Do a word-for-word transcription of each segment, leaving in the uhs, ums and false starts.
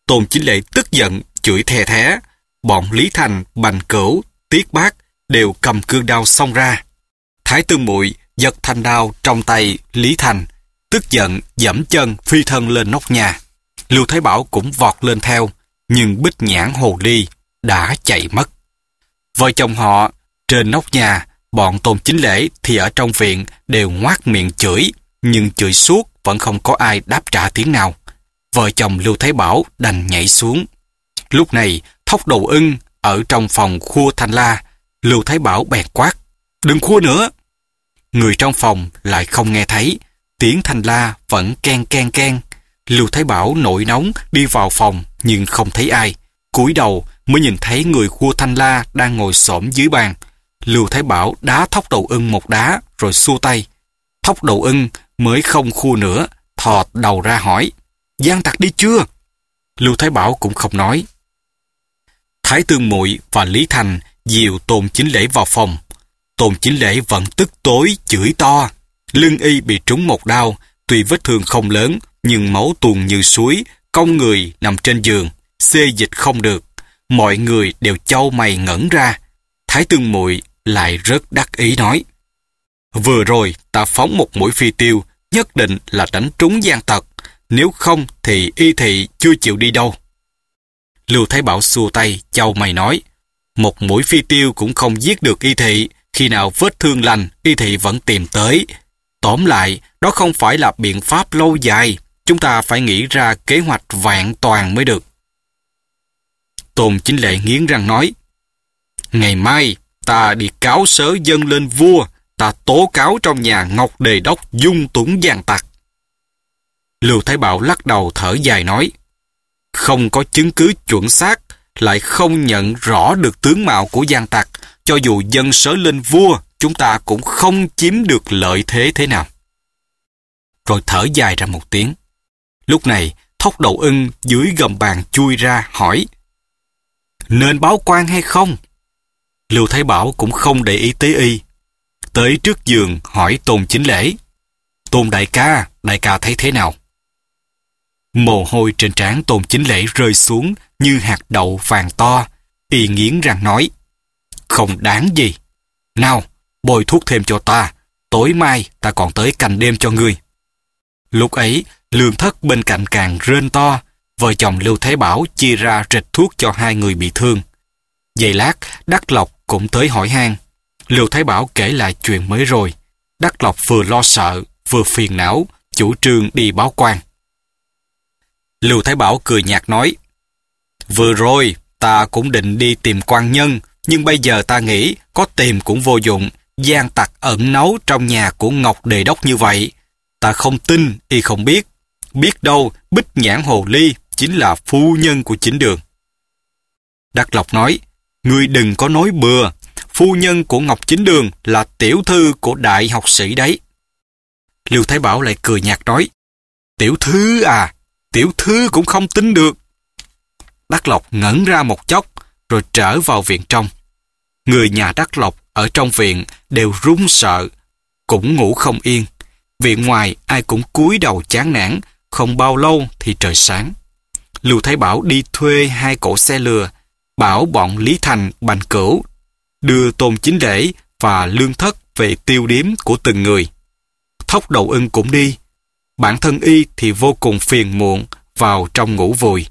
Tôn Chính Lễ tức giận, chửi thè thé. Bọn Lý Thành, Bành Cửu, Tiết Bác đều cầm cương đao xông ra. Thái Tương Muội giật thanh đao trong tay Lý Thành, tức giận giẫm chân phi thân lên nóc nhà. Lưu Thái Bảo cũng vọt lên theo, nhưng Bích Nhãn Hồ Ly đã chạy mất. Vợ chồng họ trên nóc nhà, bọn Tôn Chính Lễ thì ở trong viện đều ngoác miệng chửi, nhưng chửi suốt vẫn không có ai đáp trả tiếng nào. Vợ chồng Lưu Thái Bảo đành nhảy xuống. Lúc này Thóc Đầu Ưng ở trong phòng khua thanh la. Lưu Thái Bảo bèn quát: "Đừng khua nữa!" Người trong phòng lại không nghe thấy, tiếng thanh la vẫn ken ken ken. Lưu Thái Bảo nổi nóng đi vào phòng nhưng không thấy ai. Cúi đầu mới nhìn thấy người khua thanh la đang ngồi xổm dưới bàn. Lưu Thái Bảo đá Thóc Đầu Ưng một đá rồi xua tay. Thóc Đầu Ưng mới không khua nữa, thò đầu ra hỏi: "Gian tặc đi chưa?" Lưu Thái Bảo cũng không nói. Thái Tương Muội và Lý Thành dìu Tôn Chính Lễ vào phòng. Tôn Chính Lễ vẫn tức tối chửi to. Lưng y bị trúng một đao, tuy vết thương không lớn nhưng máu tuôn như suối, cong người nằm trên giường, xê dịch không được. Mọi người đều chau mày ngẩn ra. Thái Tương Muội lại rất đắc ý nói: "Vừa rồi ta phóng một mũi phi tiêu, nhất định là đánh trúng gian tặc, nếu không thì y thị chưa chịu đi đâu." Lưu Thái Bảo xua tay chau mày nói: "Một mũi phi tiêu cũng không giết được y thị, khi nào vết thương lành y thị vẫn tìm tới. Tóm lại, đó không phải là biện pháp lâu dài, chúng ta phải nghĩ ra kế hoạch vẹn toàn mới được." Tôn Chính Lễ nghiến răng nói: "Ngày mai ta đi cáo sớ dâng lên vua, ta tố cáo trong nhà Ngọc Đề Đốc dung túng gian tặc." Lưu Thái Bảo lắc đầu thở dài nói: "Không có chứng cứ chuẩn xác, lại không nhận rõ được tướng mạo của gian tặc, cho dù dâng sớ lên vua, chúng ta cũng không chiếm được lợi thế thế nào." Rồi thở dài ra một tiếng. Lúc này, Thóc Đầu Ưng dưới gầm bàn chui ra hỏi: "Nên báo quan hay không?" Lưu Thái Bảo cũng không để ý tới y. Tới trước giường hỏi Tôn Chính Lễ: "Tôn đại ca, đại ca thấy thế nào?" Mồ hôi trên trán Tôn Chính Lễ rơi xuống như hạt đậu vàng to. Y nghiến răng nói: "Không đáng gì. Nào, bôi thuốc thêm cho ta, tối mai ta còn tới canh đêm cho ngươi." Lúc ấy, Lương Thất bên cạnh càng rên to. Vợ chồng Lưu Thái Bảo chia ra rịch thuốc cho hai người bị thương. Giây lát, Đắc Lộc cũng tới hỏi han. Lưu Thái Bảo kể lại chuyện mới rồi. Đắc Lộc vừa lo sợ, vừa phiền não, chủ trương đi báo quan. Lưu Thái Bảo cười nhạt nói: "Vừa rồi, ta cũng định đi tìm quan nhân, nhưng bây giờ ta nghĩ có tìm cũng vô dụng. Gian tặc ẩn náu trong nhà của Ngọc Đề Đốc như vậy. Ta không tin y không biết. Biết đâu Bích Nhãn Hồ Ly chính là phu nhân của Chính Đường." Đắc Lộc nói: "Ngươi đừng có nói bừa. Phu nhân của Ngọc Chính Đường là tiểu thư của đại học sĩ đấy." Lưu Thái Bảo lại cười nhạt nói: "Tiểu thư à, tiểu thư cũng không tin được." Đắc Lộc ngẩn ra một chốc, rồi trở vào viện trong. Người nhà Đắc Lộc ở trong viện đều run sợ, cũng ngủ không yên. Viện ngoài ai cũng cúi đầu chán nản. Không bao lâu thì trời sáng. Lưu Thái Bảo đi thuê hai cỗ xe lừa, bảo bọn Lý Thành, Bành Cửu đưa Tôn Chính Lễ và Lương Thất về tiêu điếm của từng người. Thóc Đầu Ưng cũng đi. Bản thân y thì vô cùng phiền muộn, vào trong ngủ vùi.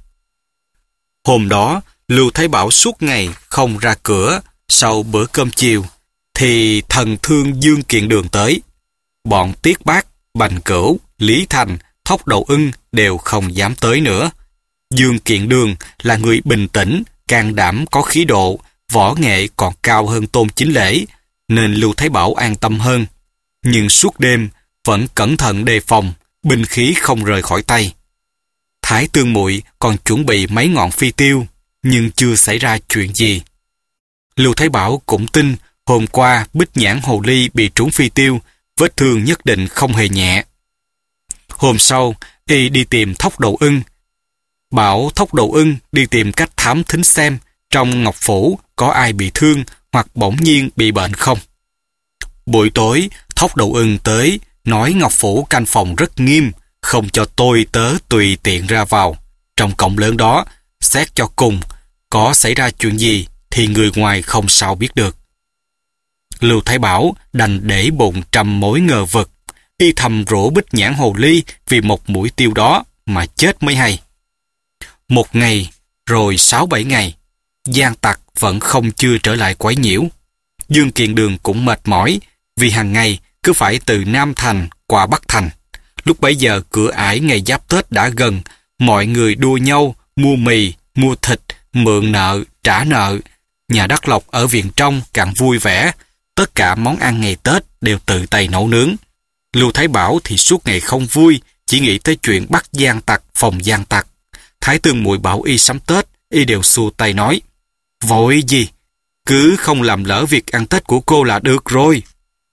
Hôm đó, Lưu Thái Bảo suốt ngày không ra cửa. Sau bữa cơm chiều, thì thần thương Dương Kiện Đường tới. Bọn Tiết Bác, Bành Cửu, Lý Thành, Thóc Đầu Ưng đều không dám tới nữa. Dương Kiện Đường là người bình tĩnh, can đảm có khí độ, võ nghệ còn cao hơn Tôn Chính Lễ, nên Lưu Thái Bảo an tâm hơn. Nhưng suốt đêm vẫn cẩn thận đề phòng, binh khí không rời khỏi tay. Thái Tương Muội còn chuẩn bị mấy ngọn phi tiêu, nhưng chưa xảy ra chuyện gì. Lưu Thái Bảo cũng tin hôm qua Bích Nhãn Hồ Ly bị trúng phi tiêu, vết thương nhất định không hề nhẹ. Hôm sau, y đi tìm Thóc Đầu Ưng, bảo Thóc Đầu Ưng đi tìm cách thám thính xem trong Ngọc Phủ có ai bị thương hoặc bỗng nhiên bị bệnh không. Buổi tối, Thóc Đầu Ưng tới, nói Ngọc Phủ canh phòng rất nghiêm, không cho tôi tớ tùy tiện ra vào. trong cổng lớn đó, xét cho cùng, có xảy ra chuyện gì thì người ngoài không sao biết được. Lưu Thái Bảo đành để bụng trăm mối ngờ vực, y thầm rỗ Bích Nhãn Hồ Ly vì một mũi tiêu đó mà chết mới hay. Một ngày, rồi sáu bảy ngày, gian tặc vẫn không chưa trở lại quấy nhiễu. Dương Kiền Đường cũng mệt mỏi, vì hàng ngày cứ phải từ Nam Thành qua Bắc Thành. Lúc bấy giờ cửa ải ngày Giáp Tết đã gần, mọi người đua nhau mua mì, mua thịt, mượn nợ, trả nợ. Nhà Đắc Lộc ở viện trong càng vui vẻ, tất cả món ăn ngày Tết đều tự tay nấu nướng. Lưu Thái Bảo thì suốt ngày không vui, chỉ nghĩ tới chuyện bắt gian tặc, phòng gian tặc. Thái Tương Muội bảo y sắm Tết, y đều xua tay nói, vội gì, cứ không làm lỡ việc ăn Tết của cô là được rồi.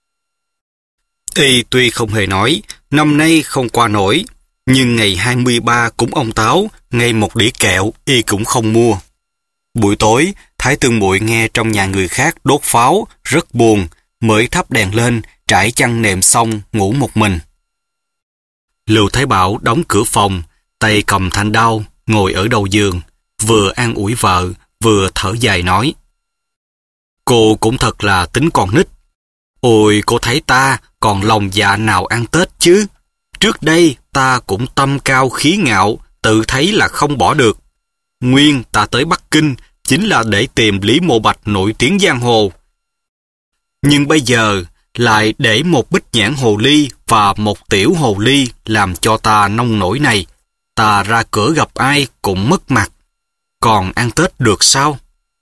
Y tuy không hề nói, năm nay không qua nổi, nhưng ngày hai mươi ba cúng ông Táo, ngay một đĩa kẹo, y cũng không mua. Buổi tối, Thái Tương Muội nghe trong nhà người khác đốt pháo, rất buồn, mới thắp đèn lên, trải chăn nệm xong, ngủ một mình. Lưu Thái Bảo đóng cửa phòng, tay cầm thanh đao, ngồi ở đầu giường, vừa an ủi vợ, vừa thở dài nói. Cô cũng thật là tính con nít. Ôi, cô thấy ta còn lòng dạ nào ăn Tết chứ? Trước đây ta cũng tâm cao khí ngạo, tự thấy là không bỏ được. Nguyên ta tới Bắc Kinh chính là để tìm Lý Mộ Bạch nổi tiếng giang hồ. Nhưng bây giờ lại để một Bích Nhãn Hồ Ly và một Tiểu Hồ Ly làm cho ta nông nổi này. Ta ra cửa gặp ai cũng mất mặt. Còn ăn Tết được sao?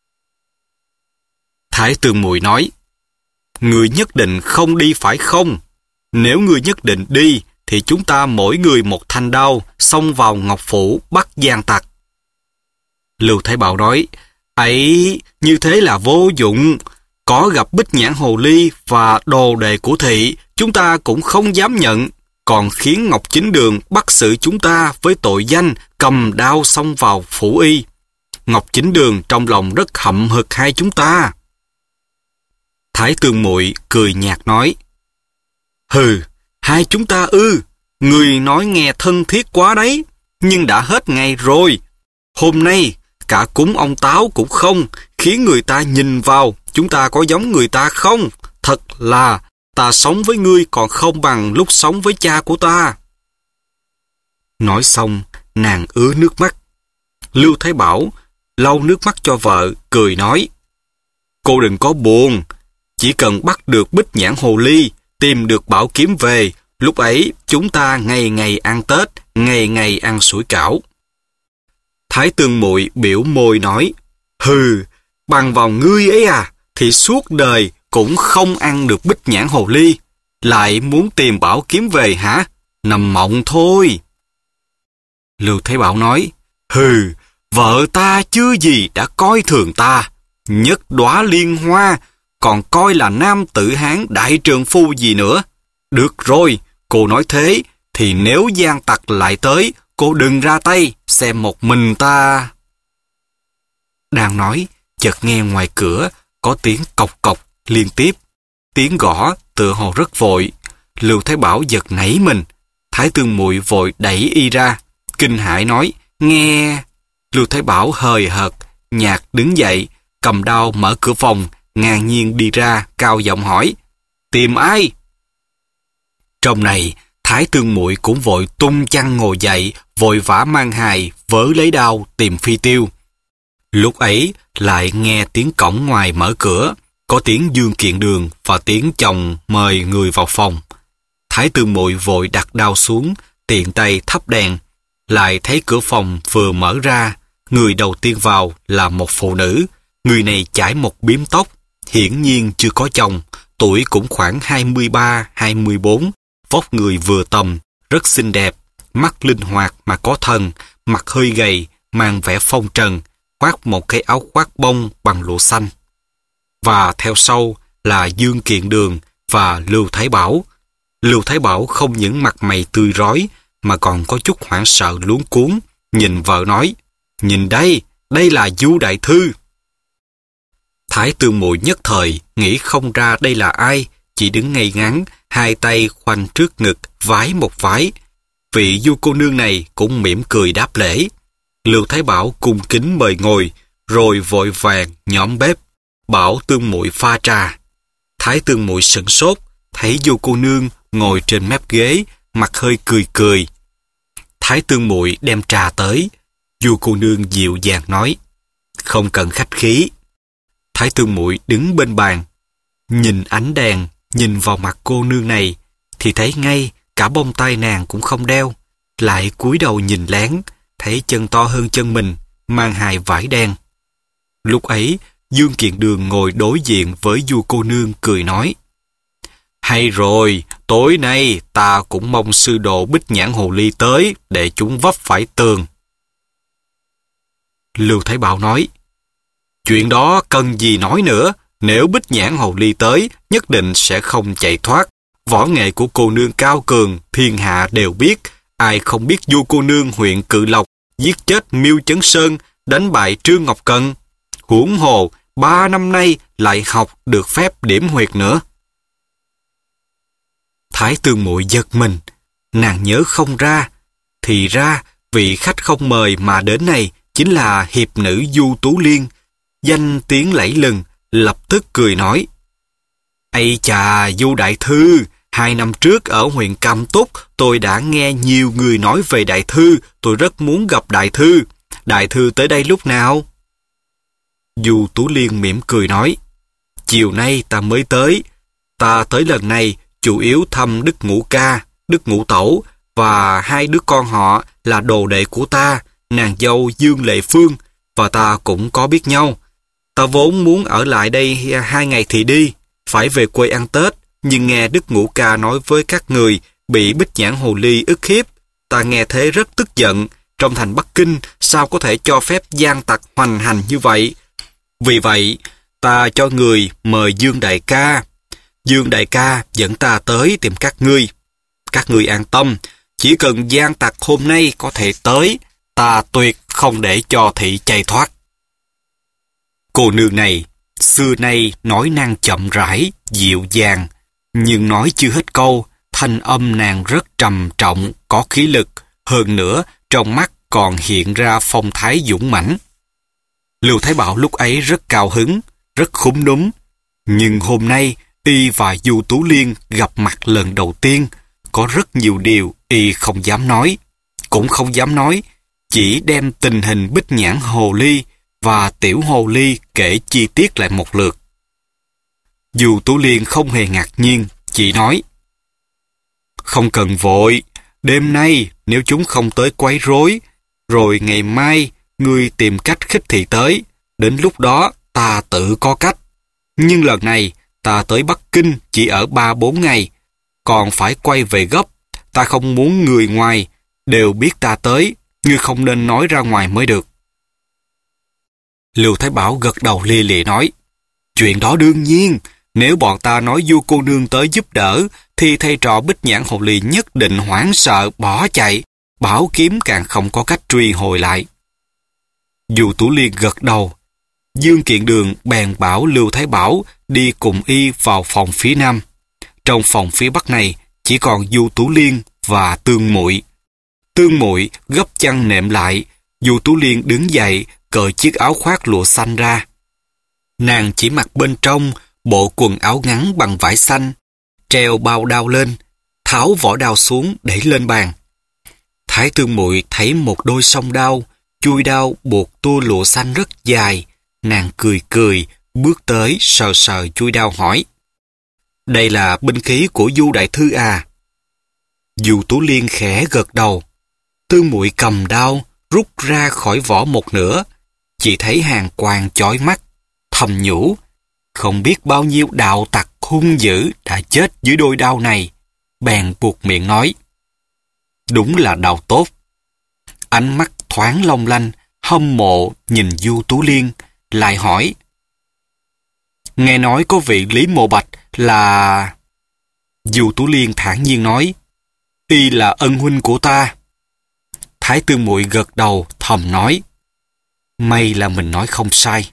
Thái Tương Muội nói, người nhất định không đi phải không? Nếu người nhất định đi, thì chúng ta mỗi người một thanh đao, xông vào Ngọc Phủ bắt gian tặc. Lưu Thái Bảo nói, ấy, như thế là vô dụng. Có gặp Bích Nhãn Hồ Ly và đồ đệ của thị, chúng ta cũng không dám nhận, còn khiến Ngọc Chính Đường bắt xử chúng ta với tội danh cầm đao xông vào phủ y. Ngọc Chính Đường trong lòng rất hậm hực hai chúng ta. Thái Tương Muội cười nhạt nói, hừ, hai chúng ta ư, người nói nghe thân thiết quá đấy, nhưng đã hết ngày rồi. Hôm nay, cả cúng ông Táo cũng không, khiến người ta nhìn vào, chúng ta có giống người ta không? Thật là, ta sống với ngươi còn không bằng lúc sống với cha của ta. Nói xong, nàng ứa nước mắt. Lưu Thái Bảo lau nước mắt cho vợ, cười nói, cô đừng có buồn, chỉ cần bắt được Bích Nhãn Hồ Ly, tìm được bảo kiếm về, lúc ấy chúng ta ngày ngày ăn Tết, ngày ngày ăn sủi cảo. Thái Tương Muội biểu môi nói, hừ, bằng vào ngươi ấy à, thì suốt đời cũng không ăn được Bích Nhãn Hồ Ly, lại muốn tìm bảo kiếm về hả? Nằm mộng thôi. Lưu Thái Bảo nói, hừ, vợ ta chưa gì đã coi thường ta, nhất đóa liên hoa, còn coi là nam tử Hán đại trượng phu gì nữa. Được rồi, cô nói thế, thì nếu gian tặc lại tới, cô đừng ra tay, xem một mình ta. Đang nói, chợt nghe ngoài cửa, có tiếng cộc cộc liên tiếp. Tiếng gõ tựa hồ rất vội. Lưu Thái Bảo giật nảy mình. Thái Tương Muội vội đẩy y ra, kinh hãi nói, nghe. Lưu Thái Bảo hời hợt, nhạt đứng dậy, cầm đao mở cửa phòng, ngang nhiên đi ra, cao giọng hỏi, tìm ai? Trong này, Thái Tương Muội cũng vội tung chăn ngồi dậy, vội vã mang hài, vớ lấy đao tìm Phi Tiêu. Lúc ấy, lại nghe tiếng cổng ngoài mở cửa, có tiếng Dương Kiện Đường và tiếng chồng mời người vào phòng. Thái Tương Muội vội đặt đao xuống, tiện tay thắp đèn, lại thấy cửa phòng vừa mở ra, người đầu tiên vào là một phụ nữ. Người này chải một bím tóc, hiển nhiên chưa có chồng, tuổi cũng khoảng hai mươi ba hai mươi bốn, vóc người vừa tầm, rất xinh đẹp, mắt linh hoạt mà có thần, mặt hơi gầy, mang vẻ phong trần, khoác một cái áo khoác bông bằng lụa xanh. Và theo sau là Dương Kiện Đường và Lưu Thái Bảo. Lưu Thái Bảo không những mặt mày tươi rói mà còn có chút hoảng sợ luống cuống, nhìn vợ nói, nhìn đây, đây là Du Đại Thư. Thái Tương Muội nhất thời nghĩ không ra đây là ai, chỉ đứng ngay ngắn, hai tay khoanh trước ngực, vái một vái. Vị Du cô nương này cũng mỉm cười đáp lễ. Lưu Thái Bảo cung kính mời ngồi, rồi vội vàng nhóm bếp, bảo Tương Muội pha trà. Thái Tương Muội sửng sốt, thấy Du cô nương ngồi trên mép ghế, mặt hơi cười cười. Thái Tương Muội đem trà tới, Du cô nương dịu dàng nói, không cần khách khí. Thái Tương Muội đứng bên bàn, nhìn ánh đèn, nhìn vào mặt cô nương này, thì thấy ngay cả bông tai nàng cũng không đeo, lại cúi đầu nhìn lén, thấy chân to hơn chân mình, mang hài vải đen. Lúc ấy, Dương Kiện Đường ngồi đối diện với Du cô nương cười nói, hay rồi, tối nay ta cũng mong sư đồ Bích Nhãn Hồ Ly tới để chúng vấp phải tường. Lưu Thái Bảo nói, chuyện đó cần gì nói nữa, nếu Bích Nhãn Hồ Ly tới, nhất định sẽ không chạy thoát. Võ nghệ của cô nương cao cường, thiên hạ đều biết, ai không biết Du cô nương huyện Cự Lộc giết chết Miêu Chấn Sơn, đánh bại Trương Ngọc Cân. Huống hồ, ba năm nay lại học được phép điểm huyệt nữa. Thái Tương Muội giật mình, nàng nhớ không ra, thì ra vị khách không mời mà đến này chính là hiệp nữ Du Tú Liên, danh tiếng lẫy lừng, lập tức cười nói, ây chà Du đại thư, hai năm trước ở huyện Cam Túc, tôi đã nghe nhiều người nói về đại thư, tôi rất muốn gặp đại thư. Đại thư tới đây lúc nào? Du Tú Liên mỉm cười nói, chiều nay ta mới tới. Ta tới lần này chủ yếu thăm Đức Ngũ Ca, Đức Ngũ Tẩu và hai đứa con họ là đồ đệ của ta, nàng dâu Dương Lệ Phương, và ta cũng có biết nhau. Ta vốn muốn ở lại đây hai ngày thì đi, phải về quê ăn Tết, nhưng nghe Đức Ngũ Ca nói với các người bị Bích Nhãn Hồ Ly ức hiếp. Ta nghe thế rất tức giận, trong thành Bắc Kinh sao có thể cho phép gian tặc hoành hành như vậy. Vì vậy, ta cho người mời Dương Đại Ca. Dương Đại Ca dẫn ta tới tìm các ngươi. Các ngươi an tâm, chỉ cần gian tặc hôm nay có thể tới, ta tuyệt không để cho thị chạy thoát. Cô nương này, xưa nay nói năng chậm rãi, dịu dàng, nhưng nói chưa hết câu, thanh âm nàng rất trầm trọng, có khí lực, hơn nữa trong mắt còn hiện ra phong thái dũng mãnh. Lưu Thái Bảo lúc ấy rất cao hứng, rất khúm núm, nhưng hôm nay y và Du Tú Liên gặp mặt lần đầu tiên, có rất nhiều điều y không dám nói, cũng không dám nói, chỉ đem tình hình Bích Nhãn Hồ Ly và Tiểu Hồ Ly kể chi tiết lại một lượt. Du Tú Liên không hề ngạc nhiên, chỉ nói, không cần vội, đêm nay nếu chúng không tới quấy rối, rồi ngày mai ngươi tìm cách khích thị tới, đến lúc đó ta tự có cách. Nhưng lần này ta tới Bắc Kinh chỉ ở ba bốn ngày, còn phải quay về gấp, ta không muốn người ngoài đều biết ta tới, ngươi không nên nói ra ngoài mới được. Lưu Thái Bảo gật đầu lia lịa nói, chuyện đó đương nhiên, nếu bọn ta nói Du cô nương tới giúp đỡ, thì thầy trò Bích Nhãn Hồ Ly nhất định hoảng sợ bỏ chạy, bảo kiếm càng không có cách truy hồi lại. Du Tú Liên gật đầu, Dương Kiện Đường bèn bảo Lưu Thái Bảo đi cùng y vào phòng phía nam. Trong phòng phía bắc này chỉ còn Du Tú Liên và Tương Muội. Tương Muội gấp chăn nệm lại, Du Tú Liên đứng dậy cởi chiếc áo khoác lụa xanh ra. Nàng chỉ mặc bên trong bộ quần áo ngắn bằng vải xanh, treo bao đao lên, tháo vỏ đao xuống để lên bàn. Thái Tương Muội thấy một đôi song đao, chui đao buộc tua lụa xanh rất dài, nàng cười cười, bước tới sờ sờ chui đao hỏi, đây là binh khí của Du đại thư à? Du Tú Liên khẽ gật đầu. Tương Muội cầm đao, rút ra khỏi vỏ một nửa, chỉ thấy hàng quang chói mắt, thầm nhủ, không biết bao nhiêu đạo tặc hung dữ đã chết dưới đôi đao này. Bèn buộc miệng nói, đúng là đao tốt. Ánh mắt thoáng long lanh, hâm mộ nhìn Du Tú Liên, lại hỏi, nghe nói có vị Lý Mộ Bạch là... Du Tú Liên thản nhiên nói, y là ân huynh của ta. Thái Tương Muội gật đầu thầm nói, may là mình nói không sai.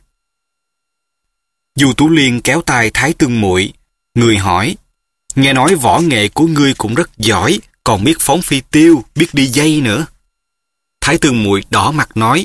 Du Tú Liên kéo tay Thái Tương Muội, người hỏi, nghe nói võ nghệ của ngươi cũng rất giỏi, còn biết phóng phi tiêu, biết đi dây nữa. Thái Tương Muội đỏ mặt nói: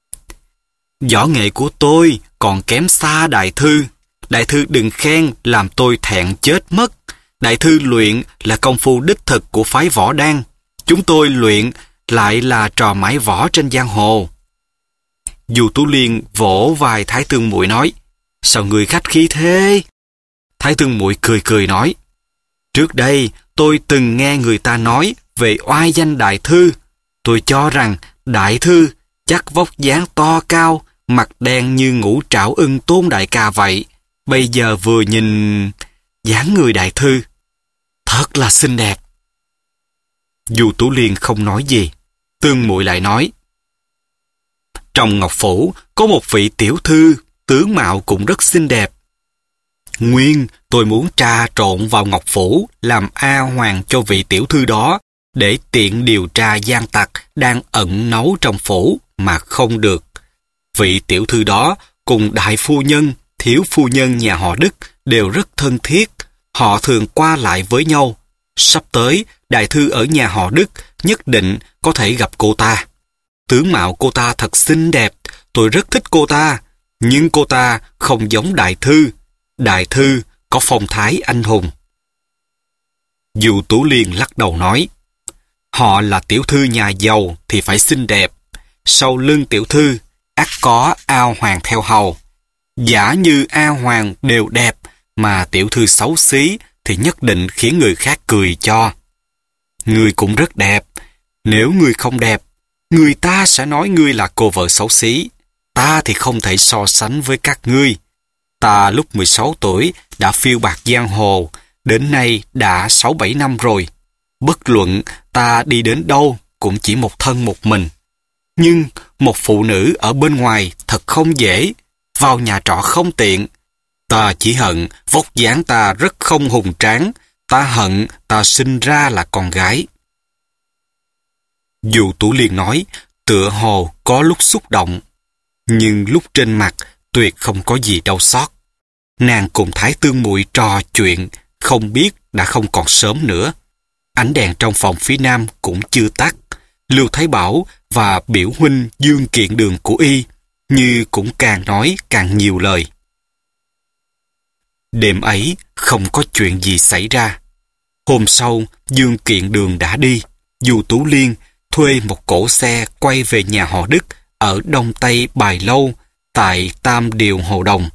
Võ nghệ của tôi còn kém xa đại thư. Đại thư đừng khen làm tôi thẹn chết mất. Đại thư luyện là công phu đích thực của phái Võ Đan. Chúng tôi luyện lại là trò mãi võ trên giang hồ. Du Tú Liên vỗ vai Thái Tương Muội nói: Sao người khách khí thế? Thái Tương Muội cười cười nói: Trước đây tôi từng nghe người ta nói về oai danh đại thư. Tôi cho rằng đại thư chắc vóc dáng to cao, mặt đen như ngũ trảo ưng Tôn đại ca vậy. Bây giờ vừa nhìn dáng người đại thư, thật là xinh đẹp. Du Tú Liên không nói gì. Tương Muội lại nói: Trong Ngọc Phủ có một vị tiểu thư, tướng mạo cũng rất xinh đẹp. Nguyên tôi muốn trà trộn vào Ngọc Phủ làm A Hoàng cho vị tiểu thư đó, để tiện điều tra gian tặc đang ẩn náu trong phủ mà không được. Vị tiểu thư đó cùng đại phu nhân, thiếu phu nhân nhà họ Đức đều rất thân thiết. Họ thường qua lại với nhau. Sắp tới, đại thư ở nhà họ Đức nhất định có thể gặp cô ta. Tướng mạo cô ta thật xinh đẹp, tôi rất thích cô ta. Nhưng cô ta không giống đại thư. Đại thư có phong thái anh hùng. Du Tú Liên lắc đầu nói: Họ là tiểu thư nhà giàu thì phải xinh đẹp. Sau lưng tiểu thư ắt có A Hoàng theo hầu. Giả như A Hoàng đều đẹp mà tiểu thư xấu xí thì nhất định khiến người khác cười cho. Ngươi cũng rất đẹp. Nếu ngươi không đẹp, người ta sẽ nói ngươi là cô vợ xấu xí. Ta thì không thể so sánh với các ngươi. Ta lúc mười sáu tuổi đã phiêu bạt giang hồ, đến nay đã sáu bảy năm rồi. Bất luận ta đi đến đâu cũng chỉ một thân một mình. Nhưng một phụ nữ ở bên ngoài thật không dễ, vào nhà trọ không tiện. Ta chỉ hận vóc dáng ta rất không hùng tráng. Ta hận ta sinh ra là con gái. Du Tú Liên nói, tựa hồ có lúc xúc động, nhưng lúc trên mặt tuyệt không có gì đau xót. Nàng cùng Thái Tương Muội trò chuyện, không biết đã không còn sớm nữa. Ánh đèn trong phòng phía nam cũng chưa tắt. Lưu Thái Bảo và biểu huynh Dương Kiện Đường của y như cũng càng nói càng nhiều lời. Đêm ấy không có chuyện gì xảy ra. Hôm sau, Dương Kiện Đường đã đi. Du Tú Liên thuê một cỗ xe quay về nhà họ Đức ở Đông Tây Bài Lâu tại Tam Điều Hồ Đồng.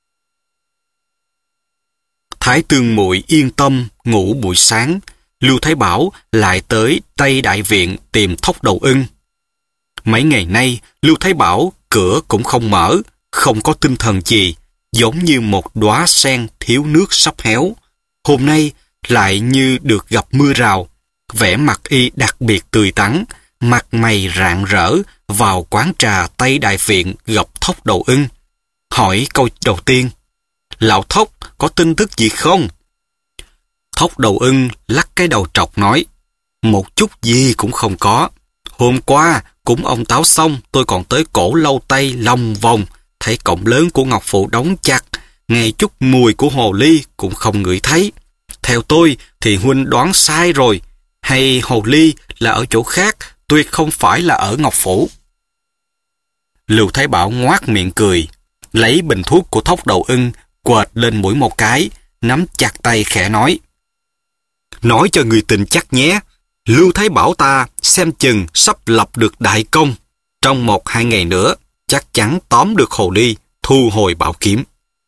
Thái Tương Muội yên tâm ngủ buổi sáng. Lưu Thái Bảo lại tới Tây Đại Viện tìm Thốc Đầu Ưng. Mấy ngày nay, Lưu Thái Bảo cửa cũng không mở, không có tinh thần gì, giống như một đóa sen thiếu nước sắp héo. Hôm nay lại như được gặp mưa rào, vẻ mặt y đặc biệt tươi tắn, mặt mày rạng rỡ vào quán trà Tây Đại Viện gặp Thốc Đầu Ưng. Hỏi câu đầu tiên: Lão Thốc có tin tức gì không? Thốc Đầu Ưng lắc cái đầu trọc nói: Một chút gì cũng không có. Hôm qua cúng ông Táo xong, tôi còn tới cổ Lâu Tây lòng vòng, thấy cổng lớn của Ngọc Phủ đóng chặt, nghe chút mùi của hồ ly cũng không ngửi thấy. Theo tôi thì huynh đoán sai rồi, hay hồ ly là ở chỗ khác, tuyệt không phải là ở Ngọc Phủ. Lưu Thái Bảo ngoác miệng cười, lấy bình thuốc của Thốc Đầu Ưng quệt lên mũi một cái, nắm chặt tay khẽ nói: Nói cho người tình chắc nhé, Lưu Thái Bảo ta xem chừng sắp lập được đại công. Trong một hai ngày nữa, chắc chắn tóm được hồ ly, thu hồi bảo kiếm.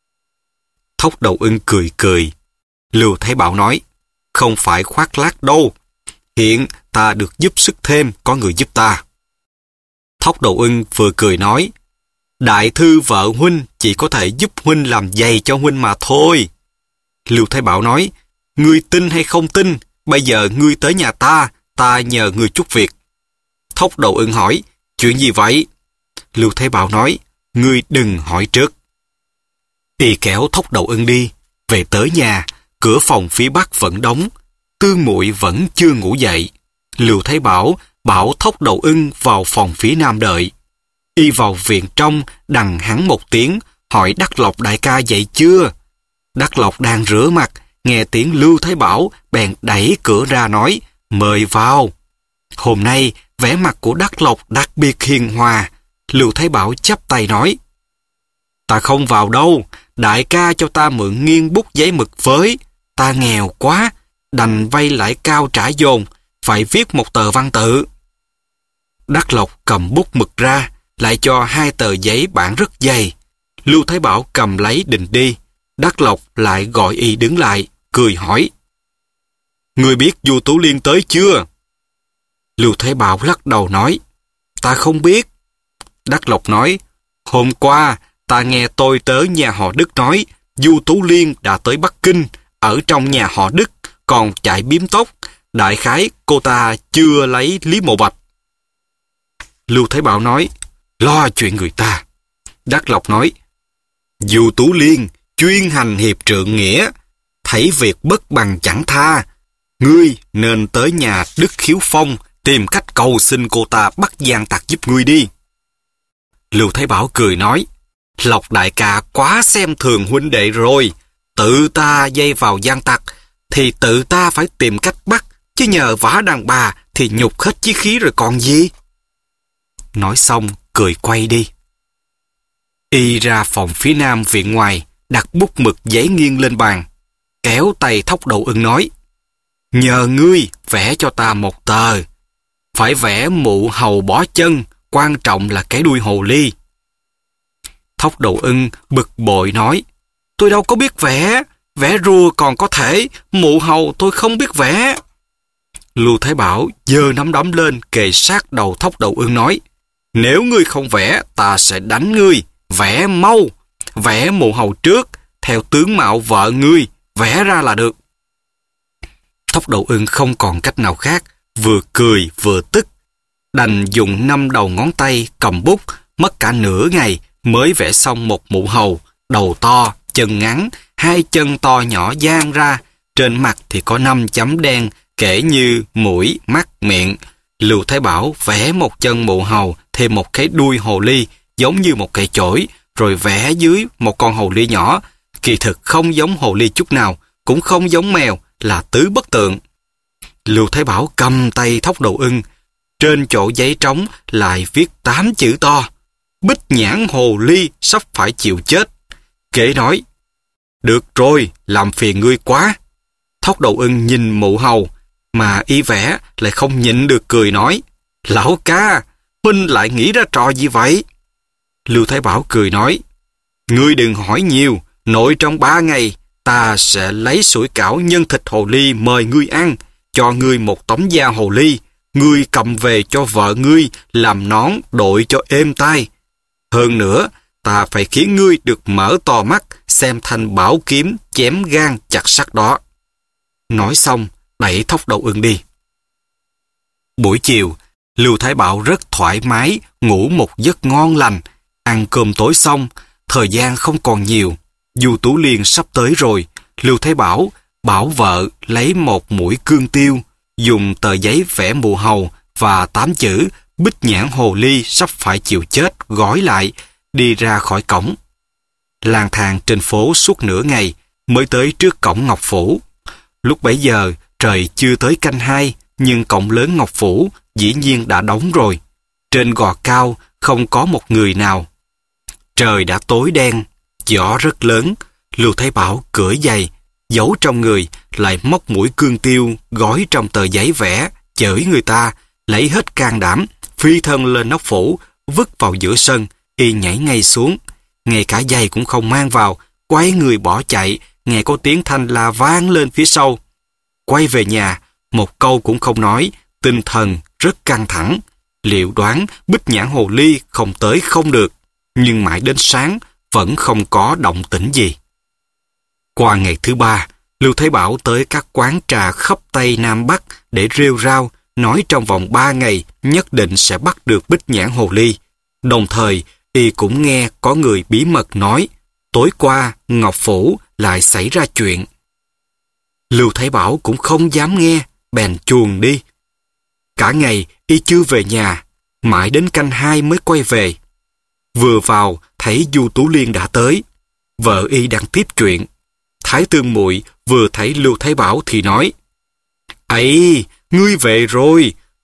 Thốc Đầu Ưng cười cười. Lưu Thái Bảo nói: Không phải khoác lác đâu. Hiện ta được giúp sức thêm, có người giúp ta. Thốc Đầu Ưng vừa cười nói: Đại thư vợ huynh chỉ có thể giúp huynh làm giày cho huynh mà thôi. Lưu Thái Bảo nói: Ngươi tin hay không tin, bây giờ ngươi tới nhà ta, ta nhờ ngươi chút việc. Thốc Đầu Ưng hỏi: Chuyện gì vậy? Lưu Thái Bảo nói: Ngươi đừng hỏi trước. Y kéo Thốc Đầu Ưng đi. Về tới nhà, cửa phòng phía bắc vẫn đóng. Tương Muội vẫn chưa ngủ dậy. Lưu Thái Bảo bảo Thốc Đầu Ưng vào phòng phía nam đợi. Y vào viện trong đằng hắn một tiếng, hỏi Đắc Lộc đại ca dậy chưa? Đắc Lộc đang rửa mặt, nghe tiếng Lưu Thái Bảo bèn đẩy cửa ra nói: Mời vào. Hôm nay, vẻ mặt của Đắc Lộc đặc biệt hiền hòa. Lưu Thái Bảo chắp tay nói: Ta không vào đâu, đại ca cho ta mượn nghiêng bút giấy mực với. Ta nghèo quá, đành vay lãi cao trả dồn, phải viết một tờ văn tự. Đắc Lộc cầm bút mực ra, lại cho hai tờ giấy bản rất dày. Lưu Thái Bảo cầm lấy định đi. Đắc Lộc lại gọi y đứng lại, cười hỏi: Ngươi biết Du Tú Liên tới chưa? Lưu Thái Bảo lắc đầu nói: Ta không biết. Đắc Lộc nói: Hôm qua, ta nghe tôi tới nhà họ Đức nói, Du Tú Liên đã tới Bắc Kinh, ở trong nhà họ Đức, còn chạy biếm tóc. Đại khái cô ta chưa lấy Lý Mộ Bạch. Lưu Thái Bảo nói: Lo chuyện người ta. Đắc Lộc nói: Du Tú Liên chuyên hành hiệp trượng nghĩa, thấy việc bất bằng chẳng tha. Ngươi nên tới nhà Đức Khiếu Phong, tìm cách cầu xin cô ta bắt gian tặc giúp ngươi đi. Lưu Thái Bảo cười nói: Lộc đại ca quá xem thường huynh đệ rồi. Tự ta dây vào gian tặc thì tự ta phải tìm cách bắt, chứ nhờ vả đàn bà thì nhục hết chí khí rồi còn gì. Nói xong cười quay đi. Y ra phòng phía nam viện ngoài, đặt bút mực giấy nghiêng lên bàn, kéo tay Thóc Đầu Ưng nói: Nhờ ngươi vẽ cho ta một tờ. Phải vẽ mụ hầu bỏ chân, quan trọng là cái đuôi hồ ly. Thóc Đầu Ưng bực bội nói: Tôi đâu có biết vẽ, vẽ rùa còn có thể, mụ hầu tôi không biết vẽ. Lưu Thái Bảo giơ nắm đấm lên kề sát đầu Thóc Đầu Ưng nói: Nếu ngươi không vẽ, ta sẽ đánh ngươi. Vẽ mau, vẽ mụ hầu trước, theo tướng mạo vợ ngươi, vẽ ra là được. Thóc Đầu Ưng không còn cách nào khác, vừa cười vừa tức, đành dùng năm đầu ngón tay cầm bút, mất cả nửa ngày mới vẽ xong một mụ hầu, đầu to, chân ngắn, hai chân to nhỏ dang ra, trên mặt thì có năm chấm đen, kể như mũi, mắt, miệng. Lưu Thái Bảo vẽ một chân mụ hầu, thêm một cái đuôi hồ ly, giống như một cây chổi, rồi vẽ dưới một con hồ ly nhỏ, kỳ thực không giống hồ ly chút nào, cũng không giống mèo, là tứ bất tượng. Lưu Thái Bảo cầm tay Thóc Đầu Ưng, trên chỗ giấy trống lại viết tám chữ to: Bích nhãn hồ ly sắp phải chịu chết. Kể nói: Được rồi, làm phiền ngươi quá. Thóc Đầu Ưng nhìn mụ hầu, mà y vẽ lại không nhịn được cười nói: Lão ca, huynh lại nghĩ ra trò gì vậy? Lưu Thái Bảo cười nói: Ngươi đừng hỏi nhiều, nội trong ba ngày, ta sẽ lấy sủi cảo nhân thịt hồ ly mời ngươi ăn, cho ngươi một tấm da hồ ly, ngươi cầm về cho vợ ngươi làm nón đội cho êm tai. Hơn nữa, ta phải khiến ngươi được mở to mắt, xem thanh bảo kiếm chém gan chặt sắt đó. Nói xong, đẩy Thóc Đầu Ưng đi. Buổi chiều, Lưu Thái Bảo rất thoải mái, ngủ một giấc ngon lành. Ăn cơm tối xong, thời gian không còn nhiều. Du Tú Liên sắp tới rồi. Lưu Thái Bảo bảo vợ lấy một mũi cương tiêu, dùng tờ giấy vẽ mụ hầu và tám chữ Bích nhãn hồ ly sắp phải chịu chết gói lại, đi ra khỏi cổng. Lang thang trên phố suốt nửa ngày mới tới trước cổng Ngọc Phủ. Lúc bấy giờ trời chưa tới canh hai, nhưng cổng lớn Ngọc Phủ dĩ nhiên đã đóng rồi. Trên gò cao không có một người nào. Trời đã tối đen, gió rất lớn. Lưu Thái Bảo cưỡi giày, giấu trong người, lại móc mũi cương tiêu gói trong tờ giấy vẽ, chửi người ta, lấy hết can đảm, phi thân lên nóc phủ, vứt vào giữa sân, y nhảy ngay xuống. Ngay cả giày cũng không mang vào, quay người bỏ chạy, nghe có tiếng thanh la vang lên phía sau. Quay về nhà, một câu cũng không nói, tinh thần rất căng thẳng. Liệu đoán Bích nhãn hồ ly không tới không được, nhưng mãi đến sáng vẫn không có động tĩnh gì. Qua ngày thứ ba, Lưu Thái Bảo tới các quán trà khắp Tây Nam Bắc để rêu rao, nói trong vòng ba ngày nhất định sẽ bắt được Bích nhãn hồ ly. Đồng thời, y cũng nghe có người bí mật nói, tối qua Ngọc Phủ lại xảy ra chuyện. Lưu Thái Bảo cũng không dám nghe, bèn chuồn đi. Cả ngày y chưa về nhà, mãi đến canh hai mới quay về. Vừa vào thấy Du Tú Liên đã tới, vợ y đang tiếp chuyện. Thái Tương muội vừa thấy Lưu Thái Bảo thì nói, ấy, ngươi về rồi,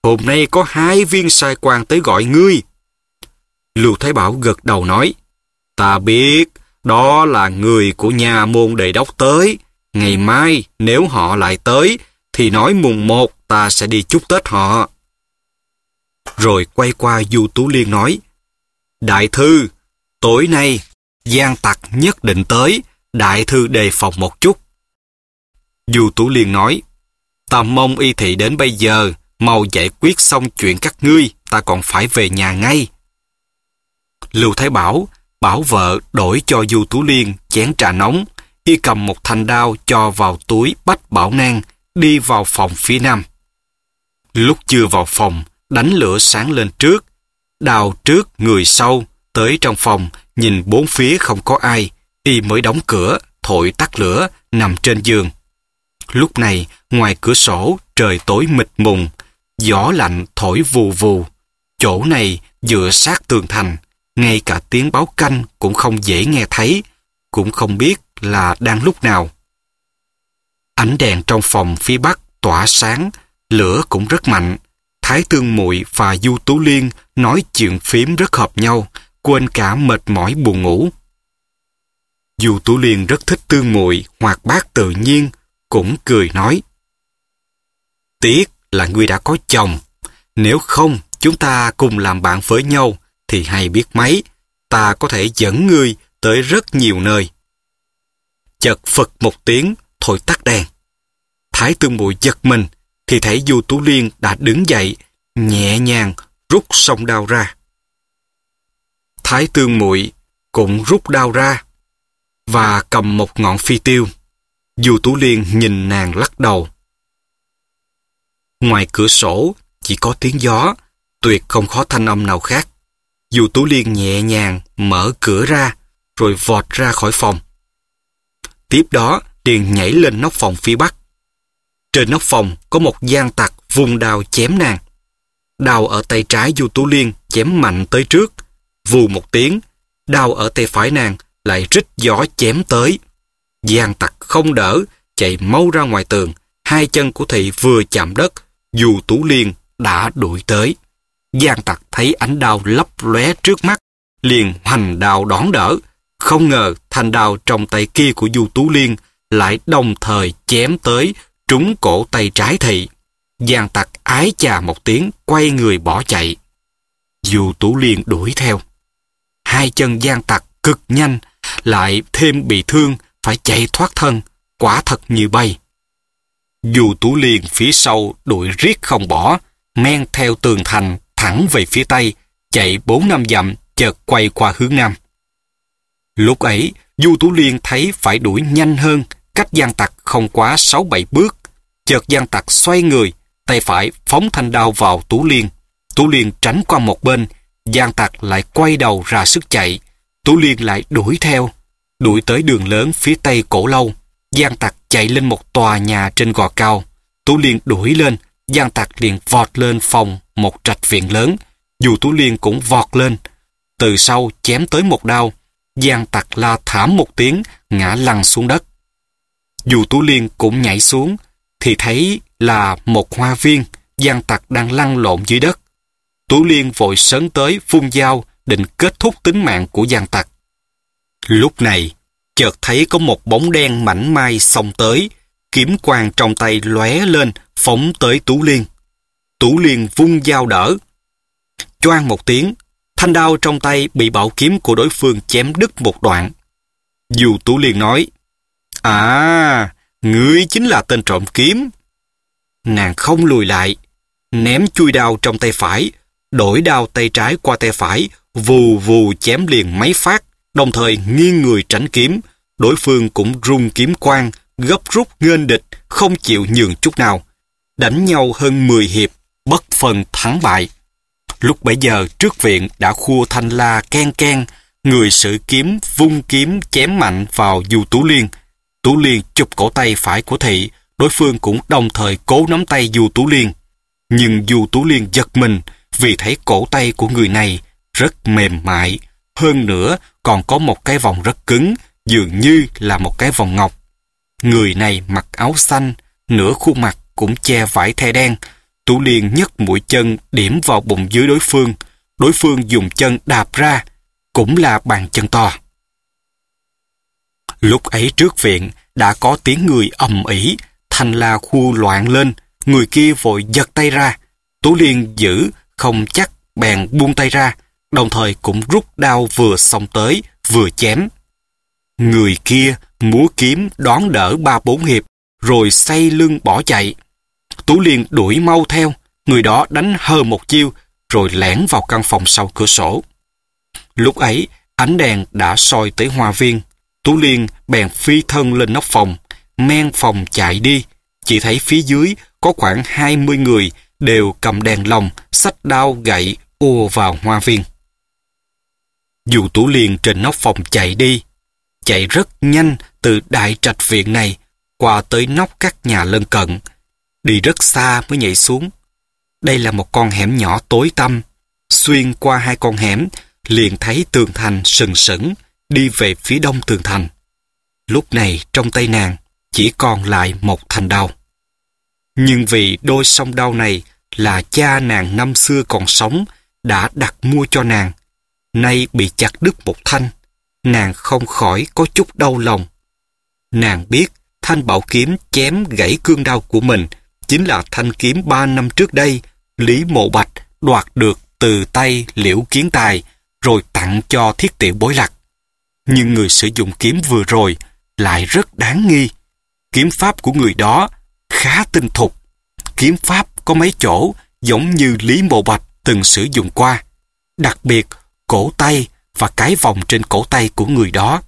hôm nay có hai viên sai quan tới gọi ngươi. Lưu Thái Bảo gật đầu nói, ta biết, đó là người của nhà môn đề đốc tới. Ngày mai, nếu họ lại tới, thì nói mùng một ta sẽ đi chúc Tết họ. Rồi quay qua Du Tú Liên nói, đại thư, tối nay, gian tặc nhất định tới, đại thư đề phòng một chút. Du Tú Liên nói, ta mong y thị đến bây giờ, mau giải quyết xong chuyện các ngươi, ta còn phải về nhà ngay. Lưu Thái Bảo bảo vợ đổi cho Du Tú Liên chén trà nóng, y cầm một thanh đao cho vào túi Bách Bảo Nang, đi vào phòng phía nam. Lúc chưa vào phòng, đánh lửa sáng lên trước, đào trước người sau, tới trong phòng, nhìn bốn phía không có ai, y mới đóng cửa, thổi tắt lửa, nằm trên giường. Lúc này, ngoài cửa sổ, trời tối mịt mùng, gió lạnh thổi vù vù. Chỗ này dựa sát tường thành, ngay cả tiếng báo canh cũng không dễ nghe thấy, cũng không biết là đang lúc nào. Ánh đèn trong phòng phía bắc tỏa sáng, lửa cũng rất mạnh. Thái Tương Muội và Du Tú Liên nói chuyện phím rất hợp nhau, quên cả mệt mỏi buồn ngủ. Du Tú Liên rất thích Tương Muội, hoạt bát tự nhiên, cũng cười nói, tiếc là ngươi đã có chồng, nếu không chúng ta cùng làm bạn với nhau thì hay biết mấy, ta có thể dẫn ngươi tới rất nhiều nơi. Chợt phật một tiếng, thổi tắt đèn. Thái Tương Muội giật mình, thì thấy Du Tú Liên đã đứng dậy, nhẹ nhàng rút song đao ra. Thái Tương Muội cũng rút đao ra và cầm một ngọn phi tiêu. Du Tú Liên nhìn nàng lắc đầu. Ngoài cửa sổ chỉ có tiếng gió, tuyệt không có thanh âm nào khác. Du Tú Liên nhẹ nhàng mở cửa ra, rồi vọt ra khỏi phòng. Tiếp đó, liền nhảy lên nóc phòng phía bắc. Trên nóc phòng có một gian tặc vung đao chém nàng. Đao ở tay trái Du Tú Liên chém mạnh tới trước, vù một tiếng, đao ở tay phải nàng lại rít gió chém tới. Gian tặc không đỡ, chạy mau ra ngoài tường, hai chân của thị vừa chạm đất, Du Tú Liên đã đuổi tới. Gian tặc thấy ánh đao lấp lóe trước mắt, liền hoành đao đón đỡ. Không ngờ thanh đao trong tay kia của Du Tú Liên lại đồng thời chém tới, trúng cổ tay trái thị. Gian tặc ái chà một tiếng, quay người bỏ chạy. Du Tú Liên đuổi theo. Hai chân gian tặc cực nhanh, lại thêm bị thương, phải chạy thoát thân, quả thật như bay. Du Tú Liên phía sau đuổi riết không bỏ, men theo tường thành thẳng về phía tây, chạy bốn năm dặm, chợt quay qua hướng nam. Lúc ấy, Du Tú Liên thấy phải đuổi nhanh hơn, cách gian tặc không quá sáu bảy bước. Chợt gian tặc xoay người, tay phải phóng thanh đao vào Tú Liên. Tú Liên tránh qua một bên, gian tặc lại quay đầu ra sức chạy. Tú Liên lại đuổi theo, đuổi tới đường lớn phía tây Cổ Lâu. Gian tặc chạy lên một tòa nhà trên gò cao. Tú Liên đuổi lên, gian tặc liền vọt lên phòng một trạch viện lớn. Dù Tú Liên cũng vọt lên, từ sau chém tới một đao. Gian tặc la thảm một tiếng, ngã lăn xuống đất. Dù Tú Liên cũng nhảy xuống, thì thấy là một hoa viên. Gian tặc đang lăn lộn dưới đất. Tú Liên vội sấn tới vung dao, định kết thúc tính mạng của gian tặc. Lúc này, chợt thấy có một bóng đen mảnh mai xông tới, kiếm quang trong tay lóe lên, phóng tới Tú Liên. Tú Liên vung dao đỡ. Choang một tiếng, thanh đao trong tay bị bảo kiếm của đối phương chém đứt một đoạn. Dù Tú Liên nói, à, ngươi chính là tên trộm kiếm. Nàng không lùi lại, ném chui đao trong tay phải, đổi đao tay trái qua tay phải, vù vù chém liền mấy phát, đồng thời nghiêng người tránh kiếm. Đối phương cũng rung kiếm quang, gấp rút nghênh địch, không chịu nhường chút nào. Đánh nhau hơn mười hiệp, bất phân thắng bại. Lúc bấy giờ trước viện đã khua thanh la ken ken, người sử kiếm vung kiếm chém mạnh vào Du Tú Liên. Tú Liên chụp cổ tay phải của thị, đối phương cũng đồng thời cố nắm tay Du Tú Liên. Nhưng Du Tú Liên giật mình vì thấy cổ tay của người này rất mềm mại, hơn nữa còn có một cái vòng rất cứng, dường như là một cái vòng ngọc. Người này mặc áo xanh, nửa khuôn mặt cũng che vải the đen, Tú Liên nhấc mũi chân điểm vào bụng dưới đối phương. Đối phương dùng chân đạp ra, cũng là bàn chân to. Lúc ấy trước viện đã có tiếng người ầm ĩ, thanh la khu loạn lên, người kia vội giật tay ra. Tú Liên giữ không chắc bèn buông tay ra, đồng thời cũng rút đao vừa xông tới, vừa chém. Người kia múa kiếm đón đỡ ba bốn hiệp, rồi xoay lưng bỏ chạy. Tú Liên đuổi mau theo, người đó đánh hơ một chiêu, rồi lẻn vào căn phòng sau cửa sổ. Lúc ấy, ánh đèn đã soi tới hoa viên. Tú Liên bèn phi thân lên nóc phòng, men phòng chạy đi. Chỉ thấy phía dưới có khoảng hai mươi người đều cầm đèn lồng, xách đao gậy ùa vào hoa viên. Dù Tú Liên trên nóc phòng chạy đi, chạy rất nhanh từ đại trạch viện này qua tới nóc các nhà lân cận, đi rất xa mới nhảy xuống. Đây là một con hẻm nhỏ tối tăm, xuyên qua hai con hẻm liền thấy tường thành sừng sững đi về phía đông tường thành. Lúc này trong tay nàng chỉ còn lại một thanh đao. Nhưng vì đôi song đao này là cha nàng năm xưa còn sống đã đặt mua cho nàng, nay bị chặt đứt một thanh, nàng không khỏi có chút đau lòng. Nàng biết thanh bảo kiếm chém gãy cương đao của mình chính là thanh kiếm ba năm trước đây Lý Mộ Bạch đoạt được từ tay Liễu Kiến Tài rồi tặng cho Thiết Tiểu Bối Lạc. Nhưng người sử dụng kiếm vừa rồi lại rất đáng nghi. Kiếm pháp của người đó khá tinh thục. Kiếm pháp có mấy chỗ giống như Lý Mộ Bạch từng sử dụng qua. Đặc biệt, cổ tay và cái vòng trên cổ tay của người đó.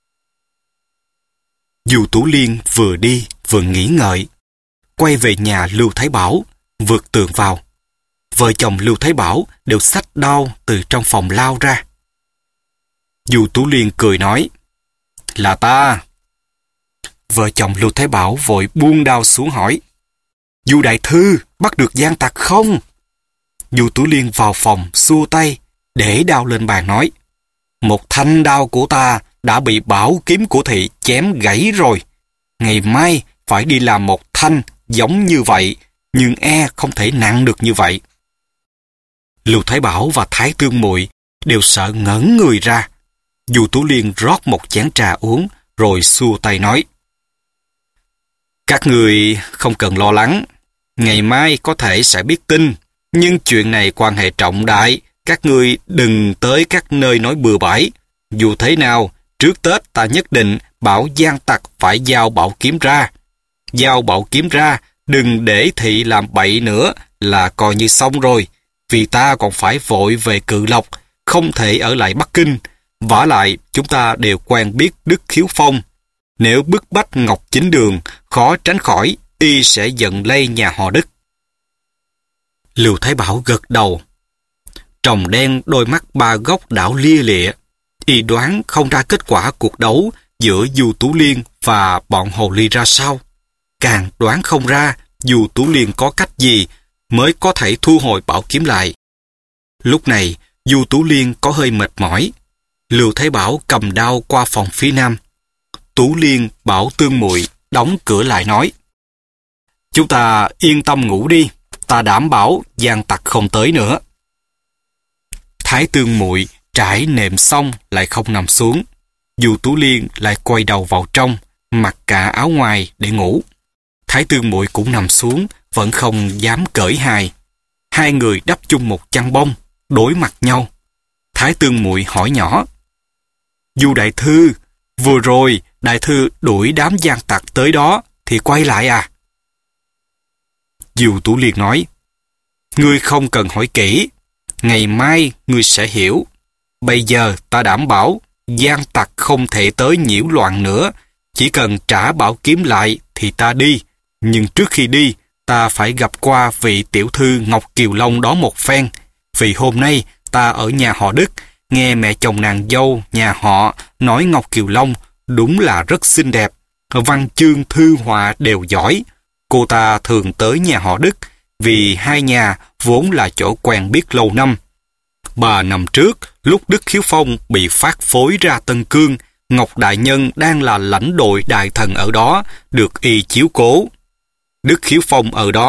Dù Tú Liên vừa đi vừa nghĩ ngợi, quay về nhà Lưu Thái Bảo, vượt tường vào. Vợ chồng Lưu Thái Bảo đều xách đao từ trong phòng lao ra. Dù Tú Liên cười nói, là ta. Vợ chồng Lưu Thái Bảo vội buông đao xuống hỏi, Du đại thư bắt được gian tặc không? Dù Tú Liên vào phòng xua tay, để đao lên bàn nói, một thanh đao của ta đã bị bảo kiếm của thị chém gãy rồi. Ngày mai phải đi làm một thanh giống như vậy, nhưng e không thể nặng được như vậy. Lưu Thái Bảo và Thái Tương Muội đều sợ ngẩn người ra. Dù Tú Liên rót một chén trà uống, rồi xua tay nói, các người không cần lo lắng, ngày mai có thể sẽ biết tin, nhưng chuyện này quan hệ trọng đại, các ngươi đừng tới các nơi nói bừa bãi. Dù thế nào, trước Tết ta nhất định bảo gian tặc phải giao bảo kiếm ra. Giao bảo kiếm ra, đừng để thị làm bậy nữa là coi như xong rồi, vì ta còn phải vội về Cự Lộc, không thể ở lại Bắc Kinh. Vả lại, chúng ta đều quen biết Đức Khiếu Phong. Nếu bức bách Ngọc Chính Đường, khó tránh khỏi, y sẽ giận lây nhà họ Đức. Lưu Thái Bảo gật đầu. Tròng đen đôi mắt ba góc đảo lia lịa. Y đoán không ra kết quả cuộc đấu giữa Du Tú Liên và bọn Hồ Ly ra sao. Càng đoán không ra Du Tú Liên có cách gì mới có thể thu hồi bảo kiếm lại. Lúc này, Du Tú Liên có hơi mệt mỏi. Lưu Thái Bảo cầm đao qua phòng phía nam. Tú Liên bảo Tương Muội đóng cửa lại nói, chúng ta yên tâm ngủ đi, ta đảm bảo gian tặc không tới nữa. Thái Tương Muội trải nệm xong lại không nằm xuống. Du Tú Liên lại quay đầu vào trong, mặc cả áo ngoài để ngủ. Thái Tương Muội cũng nằm xuống, vẫn không dám cởi hài. Hai người đắp chung một chăn bông, đối mặt nhau. Thái Tương Muội hỏi nhỏ, Du đại thư, vừa rồi đại thư đuổi đám gian tặc tới đó thì quay lại à? Du Tú Liên nói, ngươi không cần hỏi kỹ, ngày mai ngươi sẽ hiểu. Bây giờ ta đảm bảo gian tặc không thể tới nhiễu loạn nữa, chỉ cần trả bảo kiếm lại thì ta đi. Nhưng trước khi đi, ta phải gặp qua vị tiểu thư Ngọc Kiều Long đó một phen, vì hôm nay ta ở nhà họ Đức, nghe mẹ chồng nàng dâu nhà họ nói Ngọc Kiều Long đúng là rất xinh đẹp, văn chương thư họa đều giỏi. Cô ta thường tới nhà họ Đức, vì hai nhà vốn là chỗ quen biết lâu năm. Ba năm trước, lúc Đức Khiếu Phong bị phát phối ra Tân Cương, Ngọc Đại Nhân đang là lãnh đội đại thần ở đó, được y chiếu cố. Đức Khiếu Phong ở đó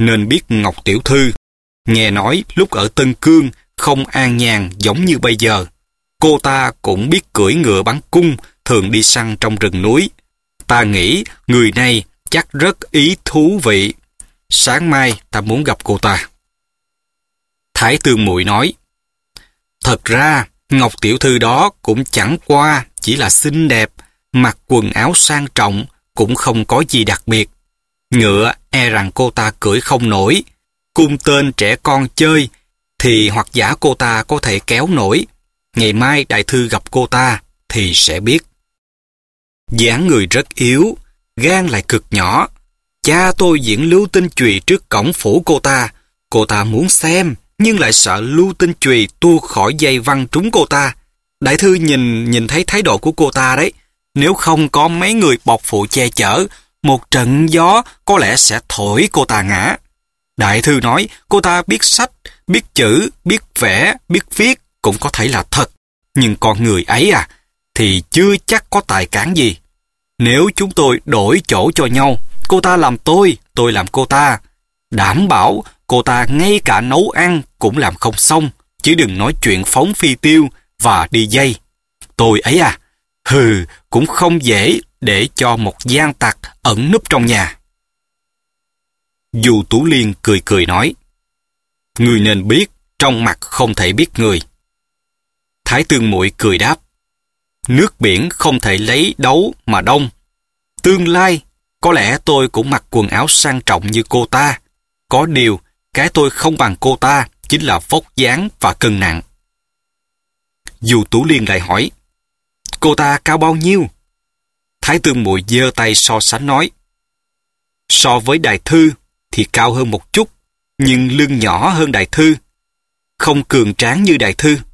nên biết Ngọc tiểu thư. Nghe nói lúc ở Tân Cương không an nhàn giống như bây giờ. Cô ta cũng biết cưỡi ngựa bắn cung, thường đi săn trong rừng núi. Ta nghĩ người này chắc rất ý thú vị. Sáng mai ta muốn gặp cô ta. Thái Tương Muội nói, thật ra Ngọc tiểu thư đó cũng chẳng qua chỉ là xinh đẹp, mặc quần áo sang trọng, cũng không có gì đặc biệt. Ngựa e rằng cô ta cưỡi không nổi. Cung tên trẻ con chơi thì hoặc giả cô ta có thể kéo nổi. Ngày mai đại thư gặp cô ta thì sẽ biết. Dáng người rất yếu, gan lại cực nhỏ. Cha tôi diễn Lưu Tinh Chùy trước cổng phủ cô ta. Cô ta muốn xem, nhưng lại sợ Lưu Tinh Chùy tuột khỏi dây văng trúng cô ta. Đại thư nhìn nhìn thấy thái độ của cô ta đấy. Nếu không có mấy người bọc phụ che chở, một trận gió có lẽ sẽ thổi cô ta ngã. Đại thư nói cô ta biết sách, biết chữ, biết vẽ, biết viết cũng có thể là thật. Nhưng con người ấy à, thì chưa chắc có tài cán gì. Nếu chúng tôi đổi chỗ cho nhau, cô ta làm tôi, tôi làm cô ta. Đảm bảo cô ta ngay cả nấu ăn cũng làm không xong, chứ đừng nói chuyện phóng phi tiêu và đi dây. Tôi ấy à, hừ, cũng không dễ để cho một gian tặc ẩn núp trong nhà. Du Tú Liên cười cười nói, người nên biết, trong mặt không thể biết người. Thái Tương Muội cười đáp, nước biển không thể lấy đấu mà đông. Tương lai, có lẽ tôi cũng mặc quần áo sang trọng như cô ta. Có điều, cái tôi không bằng cô ta chính là vóc dáng và cân nặng. Du Tú Liên lại hỏi, cô ta cao bao nhiêu? Thái Tương Muội giơ tay so sánh nói, so với đại thư thì cao hơn một chút, nhưng lưng nhỏ hơn đại thư, không cường tráng như đại thư.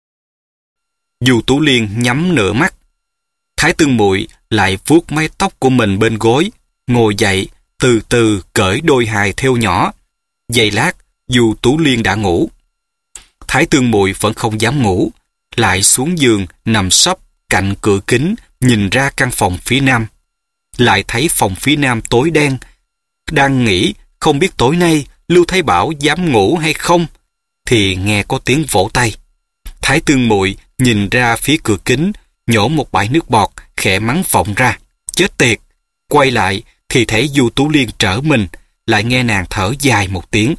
Du Tú Liên nhắm nửa mắt. Thái Tương Muội lại vuốt mái tóc của mình bên gối, ngồi dậy, từ từ cởi đôi hài thêu nhỏ. Giây lát, Du Tú Liên đã ngủ. Thái Tương Muội vẫn không dám ngủ, lại xuống giường nằm sấp cạnh cửa kính, nhìn ra căn phòng phía nam. Lại thấy phòng phía nam tối đen. Đang nghĩ không biết tối nay Lưu Thái Bảo dám ngủ hay không, thì nghe có tiếng vỗ tay. Thái Tương Muội nhìn ra phía cửa kính, nhổ một bãi nước bọt, khẽ mắng vọng ra, chết tiệt. Quay lại thì thấy Du Tú Liên trở mình, lại nghe nàng thở dài một tiếng.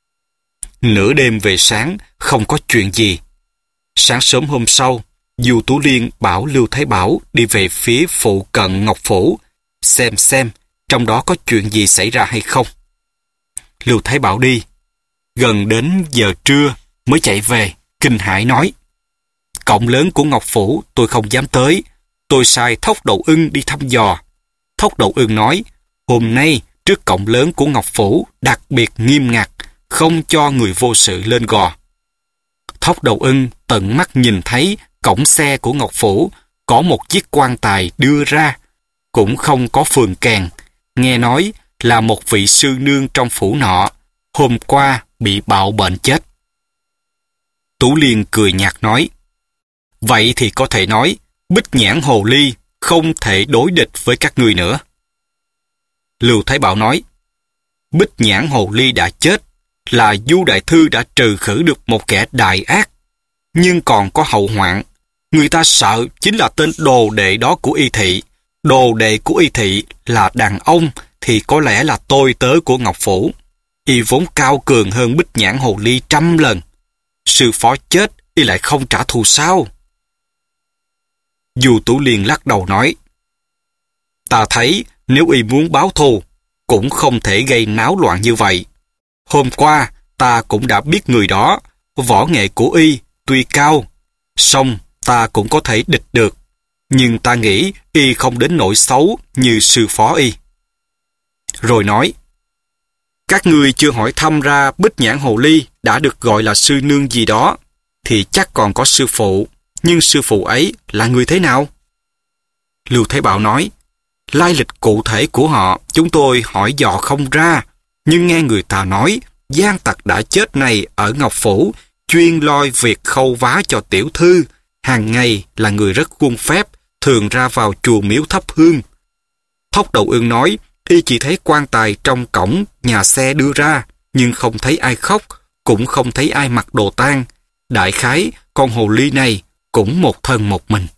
Nửa đêm về sáng, không có chuyện gì. Sáng sớm hôm sau, Du Tú Liên bảo Lưu Thái Bảo đi về phía phụ cận Ngọc Phủ, xem xem trong đó có chuyện gì xảy ra hay không. Lưu Thái Bảo đi. Gần đến giờ trưa mới chạy về, kinh hãi nói, cổng lớn của Ngọc Phủ tôi không dám tới, tôi sai Thốc Đầu Ưng đi thăm dò. Thốc Đầu Ưng nói, hôm nay trước cổng lớn của Ngọc Phủ đặc biệt nghiêm ngặt, không cho người vô sự lên gò. Thốc Đầu Ưng tận mắt nhìn thấy cổng xe của Ngọc Phủ có một chiếc quan tài đưa ra, cũng không có phường kèn, nghe nói là một vị sư nương trong phủ nọ, hôm qua bị bạo bệnh chết. Tú Liên cười nhạt nói, vậy thì có thể nói Bích Nhãn Hồ Ly không thể đối địch với các ngươi nữa. Lưu Thái Bảo nói, Bích Nhãn Hồ Ly đã chết, là Du đại thư đã trừ khử được một kẻ đại ác, nhưng còn có hậu hoạn. Người ta sợ chính là tên đồ đệ đó của Y Thị. Đồ đệ của Y Thị là đàn ông thì có lẽ là tôi tớ của Ngọc Phủ. Y vốn cao cường hơn Bích Nhãn Hồ Ly trăm lần. Sư phó chết, Y lại không trả thù sao? Du Tú Liên lắc đầu nói, ta thấy nếu Y muốn báo thù, cũng không thể gây náo loạn như vậy. Hôm qua, ta cũng đã biết người đó, võ nghệ của Y tuy cao, song ta cũng có thể địch được. Nhưng ta nghĩ Y không đến nỗi xấu như sư phó Y. Rồi nói, các ngươi chưa hỏi thăm ra Bích Nhãn Hồ Ly đã được gọi là sư nương gì đó, thì chắc còn có sư phụ, nhưng sư phụ ấy là người thế nào? Lưu Thái Bảo nói, lai lịch cụ thể của họ chúng tôi hỏi dò không ra, nhưng nghe người ta nói gian tặc đã chết này ở Ngọc Phủ chuyên loi việc khâu vá cho tiểu thư, hàng ngày là người rất khuôn phép, thường ra vào chùa miếu thắp hương. Thốc Đầu Ưng nói Y chỉ thấy quan tài trong cổng nhà xe đưa ra, nhưng không thấy ai khóc, cũng không thấy ai mặc đồ tang. Đại khái, con hồ ly này cũng một thân một mình.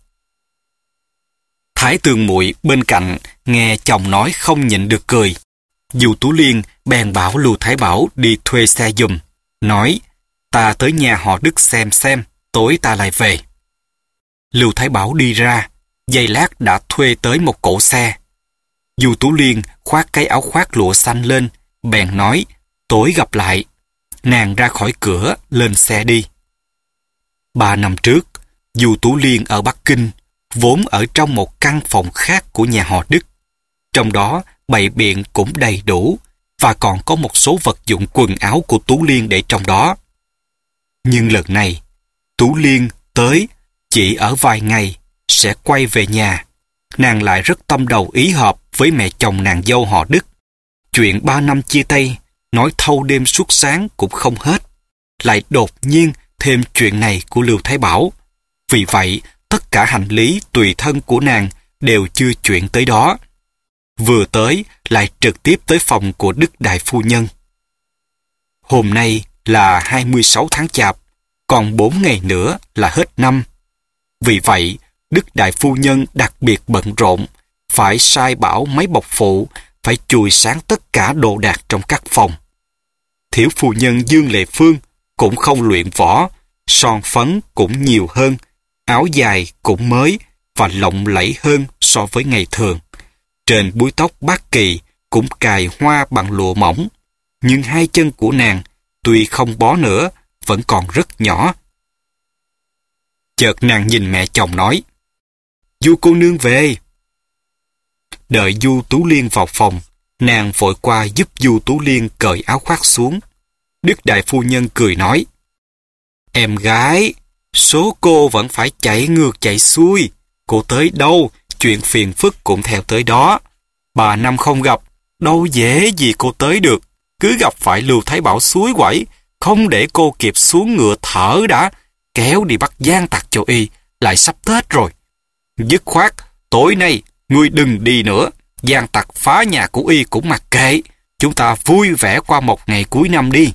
Thái Tường Muội bên cạnh nghe chồng nói không nhịn được cười. Du Tú Liên bèn bảo Lưu Thái Bảo đi thuê xe giùm, nói ta tới nhà họ Đức xem xem, tối ta lại về. Lưu Thái Bảo đi ra, giây lát đã thuê tới một cỗ xe. Du Tú Liên khoác cái áo khoác lụa xanh lên, bèn nói tối gặp lại. Nàng ra khỏi cửa, lên xe đi. Ba năm trước, Du Tú Liên ở Bắc Kinh, vốn ở trong một căn phòng khác của nhà họ Đức. Trong đó, bày biện cũng đầy đủ, và còn có một số vật dụng quần áo của Tú Liên để trong đó. Nhưng lần này, Tú Liên tới chỉ ở vài ngày, sẽ quay về nhà. Nàng lại rất tâm đầu ý hợp với mẹ chồng nàng dâu họ Đức. Chuyện ba năm chia tay, nói thâu đêm suốt sáng cũng không hết. Lại đột nhiên thêm chuyện này của Lưu Thái Bảo. Vì vậy, tất cả hành lý tùy thân của nàng đều chưa chuyển tới đó. Vừa tới, lại trực tiếp tới phòng của Đức Đại Phu Nhân. Hôm nay là hai mươi sáu tháng Chạp, còn bốn ngày nữa là hết năm. Vì vậy, Đức Đại Phu Nhân đặc biệt bận rộn, phải sai bảo mấy bọc phụ, phải chùi sáng tất cả đồ đạc trong các phòng. Thiếu phu nhân Dương Lệ Phương cũng không luyện võ, son phấn cũng nhiều hơn, áo dài cũng mới và lộng lẫy hơn so với ngày thường. Trên búi tóc bát kỳ cũng cài hoa bằng lụa mỏng, nhưng hai chân của nàng tuy không bó nữa, vẫn còn rất nhỏ. Chợt nàng nhìn mẹ chồng nói, Du cô nương về. Đợi Du Tú Liên vào phòng, nàng vội qua giúp Du Tú Liên cởi áo khoác xuống. Đức Đại Phu Nhân cười nói, em gái, số cô vẫn phải chạy ngược chạy xuôi. Cô tới đâu, chuyện phiền phức cũng theo tới đó. Ba năm không gặp, đâu dễ gì cô tới được. Cứ gặp phải Lưu Thái Bảo suối quẩy, không để cô kịp xuống ngựa thở đã, kéo đi bắt gian tặc cho y, lại sắp Tết rồi. Dứt khoát, tối nay, ngươi đừng đi nữa, gian tặc phá nhà của y cũng mặc kệ, chúng ta vui vẻ qua một ngày cuối năm đi.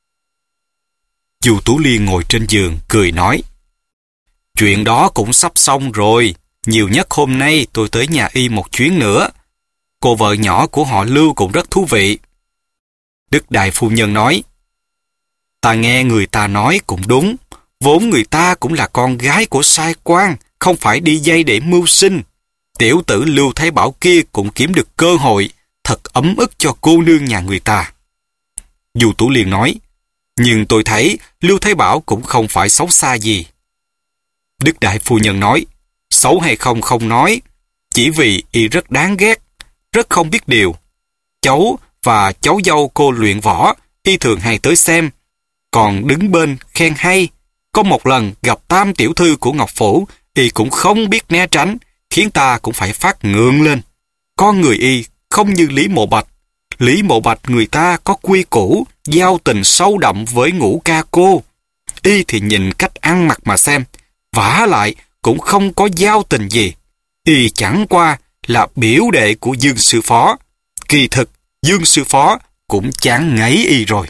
Du Tú Liên ngồi trên giường, cười nói, chuyện đó cũng sắp xong rồi, nhiều nhất hôm nay tôi tới nhà y một chuyến nữa. Cô vợ nhỏ của họ Lưu cũng rất thú vị. Đức Đại Phu Nhân nói, ta nghe người ta nói cũng đúng, vốn người ta cũng là con gái của sai quan, không phải đi dây để mưu sinh. Tiểu tử Lưu Thái Bảo kia cũng kiếm được cơ hội, thật ấm ức cho cô nương nhà người ta. Du Tú Liên nói, nhưng tôi thấy Lưu Thái Bảo cũng không phải xấu xa gì. Đức Đại Phu Nhân nói, xấu hay không không nói, chỉ vì y rất đáng ghét, rất không biết điều. Cháu và cháu dâu cô luyện võ, y thường hay tới xem, còn đứng bên khen hay. Có một lần gặp tam tiểu thư của Ngọc Phủ, y cũng không biết né tránh, khiến ta cũng phải phát ngượng lên. Con người y không như Lý Mộ Bạch. Lý Mộ Bạch người ta có quy củ, giao tình sâu đậm với Ngũ ca cô. Y thì nhìn cách ăn mặc mà xem, vả lại cũng không có giao tình gì. Y chẳng qua là biểu đệ của Dương sư phó. Kỳ thực, Dương sư phó cũng chán ngấy y rồi.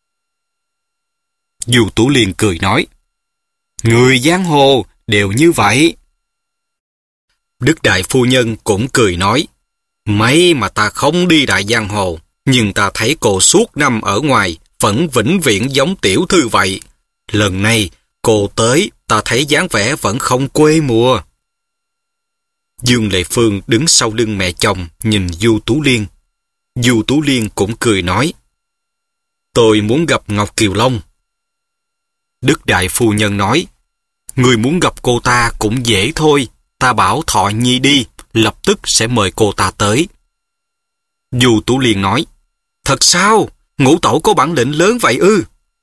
Du Tú Liên cười nói, người giang hồ đều như vậy. Đức Đại Phu Nhân cũng cười nói, mấy mà ta không đi đại giang hồ, nhưng ta thấy cô suốt năm ở ngoài vẫn vĩnh viễn giống tiểu thư vậy. Lần này cô tới, ta thấy dáng vẻ vẫn không quê mùa. Dương Lệ Phương đứng sau lưng mẹ chồng nhìn Du Tú Liên. Du Tú Liên cũng cười nói, tôi muốn gặp Ngọc Kiều Long. Đức Đại Phu Nhân nói, người muốn gặp cô ta cũng dễ thôi, ta bảo Thọ Nhi đi, lập tức sẽ mời cô ta tới. Du Tú Liên nói, thật sao? Ngũ tẩu có bản lĩnh lớn vậy ư?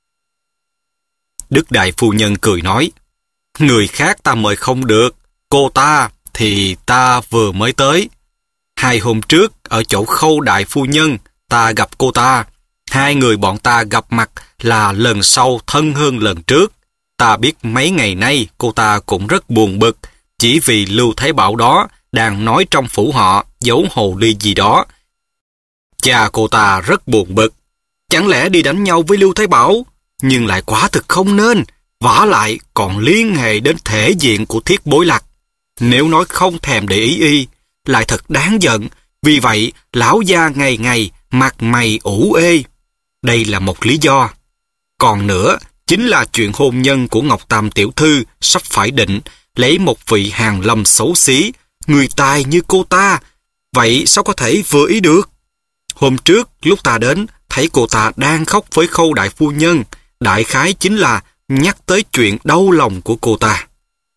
Đức Đại Phu Nhân cười nói, người khác ta mời không được, cô ta thì ta vừa mới tới. Hai hôm trước, ở chỗ Khâu Đại Phu Nhân, ta gặp cô ta. Hai người bọn ta gặp mặt là lần sau thân hơn lần trước. Ta biết mấy ngày nay cô ta cũng rất buồn bực, chỉ vì Lưu Thái Bảo đó đang nói trong phủ họ giấu hồ ly gì đó. Cha cô ta rất buồn bực. Chẳng lẽ đi đánh nhau với Lưu Thái Bảo? Nhưng lại quả thực không nên. Vả lại còn liên hệ đến thể diện của Thiết Bối Lạc. Nếu nói không thèm để ý y, lại thật đáng giận. Vì vậy, lão gia ngày ngày mặt mày ủ ê. Đây là một lý do. Còn nữa, chính là chuyện hôn nhân của Ngọc Tam tiểu thư sắp phải định, lấy một vị hàn lâm xấu xí, người tài như cô ta. Vậy sao có thể vừa ý được? Hôm trước, lúc ta đến, thấy cô ta đang khóc với Khâu đại phu nhân. Đại khái chính là nhắc tới chuyện đau lòng của cô ta.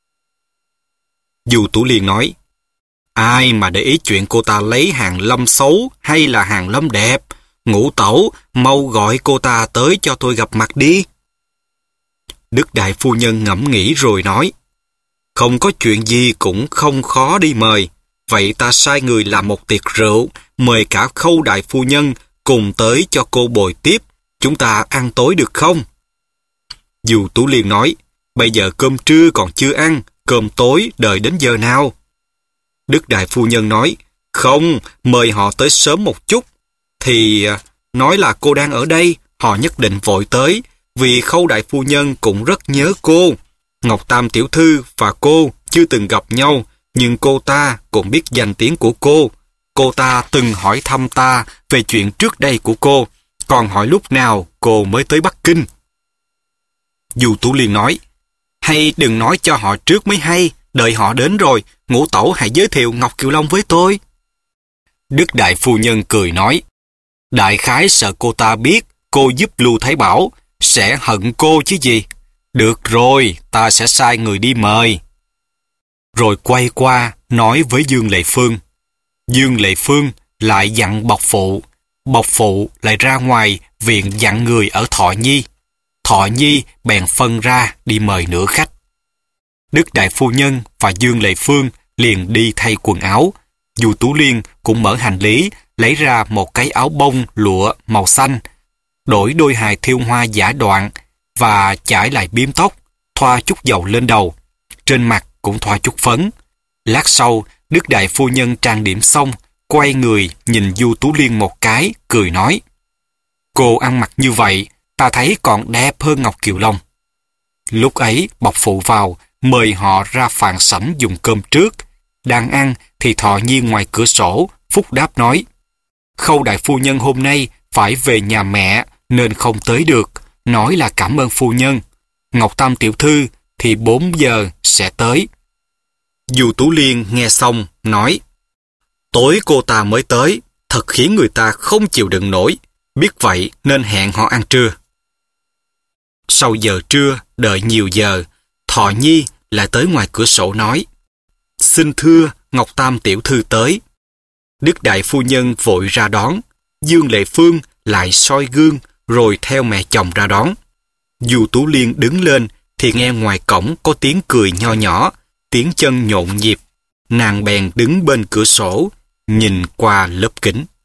Du Tú Liên nói, ai mà để ý chuyện cô ta lấy hàn lâm xấu hay là hàn lâm đẹp? Ngũ tẩu, mau gọi cô ta tới cho tôi gặp mặt đi. Đức đại phu nhân ngẫm nghĩ rồi nói, không có chuyện gì cũng không khó đi mời. Vậy ta sai người làm một tiệc rượu, mời cả Khâu đại phu nhân cùng tới cho cô bồi tiếp. Chúng ta ăn tối được không? Du Tú Liên nói, bây giờ cơm trưa còn chưa ăn, cơm tối đợi đến giờ nào? Đức đại phu nhân nói, không, mời họ tới sớm một chút. Thì nói là cô đang ở đây, họ nhất định vội tới, vì Khâu đại phu nhân cũng rất nhớ cô. Ngọc Tam tiểu thư và cô chưa từng gặp nhau, nhưng cô ta cũng biết danh tiếng của cô. Cô ta từng hỏi thăm ta về chuyện trước đây của cô, còn hỏi lúc nào cô mới tới Bắc Kinh. Du Tú Liên nói, hay đừng nói cho họ trước mới hay, đợi họ đến rồi, Ngũ tẩu hãy giới thiệu Ngọc Kiều Long với tôi. Đức đại phu nhân cười nói, đại khái sợ cô ta biết cô giúp Lưu Thái Bảo, sẽ hận cô chứ gì. Được rồi, ta sẽ sai người đi mời. Rồi quay qua nói với Dương Lệ Phương. Dương Lệ Phương lại dặn Bộc Phụ. Bộc Phụ lại ra ngoài viện dặn người ở Thọ Nhi. Thọ Nhi bèn phân ra đi mời nửa khách. Đức đại phu nhân và Dương Lệ Phương liền đi thay quần áo. Du Tú Liên cũng mở hành lý, lấy ra một cái áo bông lụa màu xanh, đổi đôi hài thêu hoa giả đoạn và chải lại bím tóc, thoa chút dầu lên đầu, trên mặt cũng thoa chút phấn. Lát sau, Đức đại phu nhân trang điểm xong, quay người nhìn Du Tú Liên một cái, cười nói, cô ăn mặc như vậy, ta thấy còn đẹp hơn Ngọc Kiều Long. Lúc ấy, Bộc Phụ vào, mời họ ra phạn sảnh dùng cơm trước. Đang ăn thì Thọ Nhi ngoài cửa sổ, phúc đáp nói, Khâu đại phu nhân hôm nay phải về nhà mẹ nên không tới được, nói là cảm ơn phu nhân. Ngọc Tam tiểu thư thì bốn giờ sẽ tới. Du Tú Liên nghe xong, nói, tối cô ta mới tới, thật khiến người ta không chịu đựng nổi, biết vậy nên hẹn họ ăn trưa. Sau giờ trưa, đợi nhiều giờ, Thọ Nhi lại tới ngoài cửa sổ nói, xin thưa Ngọc Tam tiểu thư tới. Đức đại phu nhân vội ra đón, Dương Lệ Phương lại soi gương rồi theo mẹ chồng ra đón. Du Tú Liên đứng lên thì nghe ngoài cổng có tiếng cười nho nhỏ, tiếng chân nhộn nhịp. Nàng bèn đứng bên cửa sổ, nhìn qua lớp kính.